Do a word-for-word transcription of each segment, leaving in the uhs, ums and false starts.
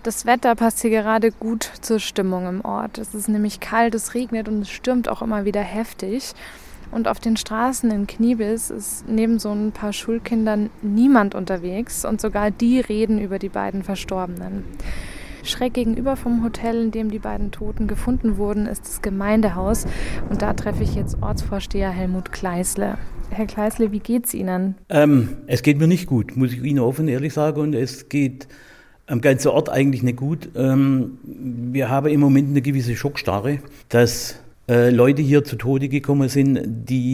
Das Wetter passt hier gerade gut zur Stimmung im Ort. Es ist nämlich kalt, es regnet und es stürmt auch immer wieder heftig. Und auf den Straßen in Kniebis ist neben so ein paar Schulkindern niemand unterwegs und sogar die reden über die beiden Verstorbenen. Schräg gegenüber vom Hotel, in dem die beiden Toten gefunden wurden, ist das Gemeindehaus. Und da treffe ich jetzt Ortsvorsteher Helmut Kleisle. Herr Kleisle, wie geht's Ihnen? Ähm, es geht mir nicht gut, muss ich Ihnen offen ehrlich sagen. Und es geht am ganzen Ort eigentlich nicht gut. Ähm, wir haben im Moment eine gewisse Schockstarre, dass äh, Leute hier zu Tode gekommen sind,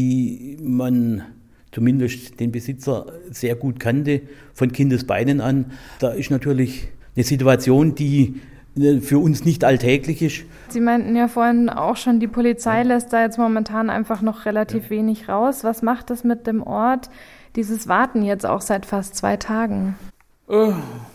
die man zumindest den Besitzer sehr gut kannte, von Kindesbeinen an. Da ist natürlich eine Situation, die für uns nicht alltäglich ist. Sie meinten ja vorhin auch schon, die Polizei lässt da jetzt momentan einfach noch relativ ja. wenig raus. Was macht das mit dem Ort, dieses Warten jetzt auch seit fast zwei Tagen? Oh.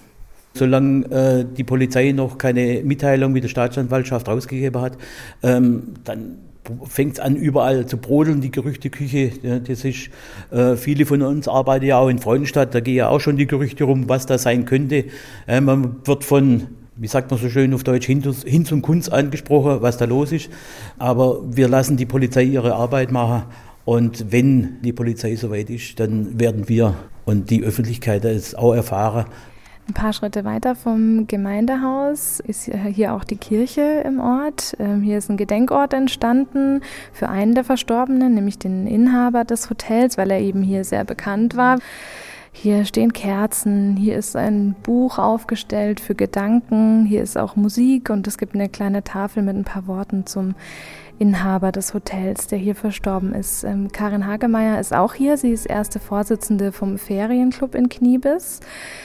Solange äh, die Polizei noch keine Mitteilung mit der Staatsanwaltschaft rausgegeben hat, ähm, dann fängt es an, überall zu brodeln, die Gerüchteküche. Ja, das ist, äh, viele von uns arbeiten ja auch in Freudenstadt, da gehen ja auch schon die Gerüchte rum, was da sein könnte. Äh, man wird von, wie sagt man so schön auf Deutsch, Hinz, Hinz und Kunz angesprochen, was da los ist. Aber wir lassen die Polizei ihre Arbeit machen. Und wenn die Polizei soweit ist, dann werden wir und die Öffentlichkeit es auch erfahren. Ein paar Schritte weiter vom Gemeindehaus ist hier auch die Kirche im Ort. Hier ist ein Gedenkort entstanden für einen der Verstorbenen, nämlich den Inhaber des Hotels, weil er eben hier sehr bekannt war. Hier stehen Kerzen, hier ist ein Buch aufgestellt für Gedanken, hier ist auch Musik und es gibt eine kleine Tafel mit ein paar Worten zum Inhaber des Hotels, der hier verstorben ist. Ähm, Karin Hagemeyer ist auch hier, sie ist erste Vorsitzende vom Ferienclub in Kniebis.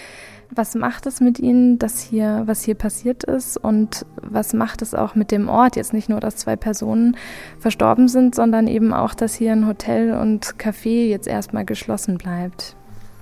Was macht es mit Ihnen, dass hier, was hier passiert ist und was macht es auch mit dem Ort? Jetzt nicht nur, dass zwei Personen verstorben sind, sondern eben auch, dass hier ein Hotel und Café jetzt erstmal geschlossen bleibt.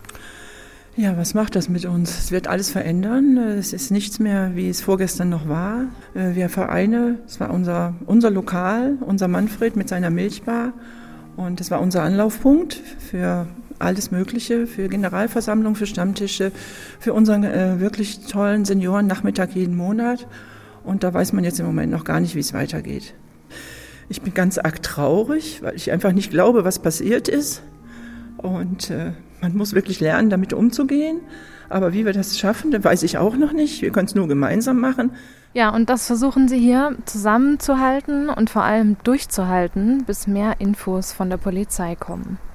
Ja, was macht das mit uns? Es wird alles verändern. Es ist nichts mehr, wie es vorgestern noch war. Wir Vereine, es war unser, unser Lokal, unser Manfred mit seiner Milchbar und es war unser Anlaufpunkt für alles Mögliche, für Generalversammlungen, für Stammtische, für unseren äh, wirklich tollen Seniorennachmittag jeden Monat. Und da weiß man jetzt im Moment noch gar nicht, wie es weitergeht. Ich bin ganz arg traurig, weil ich einfach nicht glaube, was passiert ist. Und äh, man muss wirklich lernen, damit umzugehen. Aber wie wir das schaffen, das weiß ich auch noch nicht. Wir können es nur gemeinsam machen. Ja, und das versuchen Sie hier zusammenzuhalten und vor allem durchzuhalten, bis mehr Infos von der Polizei kommen.